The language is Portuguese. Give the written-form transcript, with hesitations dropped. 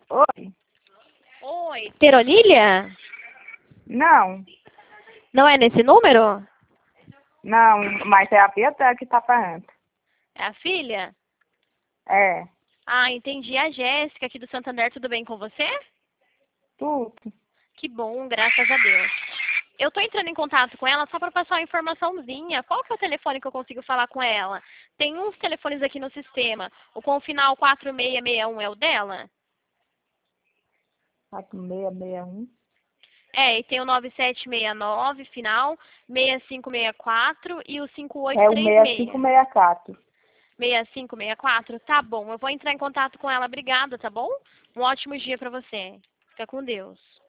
Oi? Oi, Teronília? Não, Não é nesse número? não, mas é a Beata que tá falando. É a filha? É, Ah, entendi. A Jéssica aqui do Santander, tudo bem com você? tudo. Que bom, graças a Deus. Eu tô entrando em contato com ela só para passar uma informaçãozinha. Qual que é o telefone que eu consigo falar com ela? Tem uns telefones aqui no sistema. O com o final 4661 é o dela? 4661. É, e tem o 9769, final 6564 e o É o 5836. 6564. 6564? Tá bom, eu vou entrar em contato com ela. Obrigada, tá bom? Um ótimo dia para você. Fica com Deus.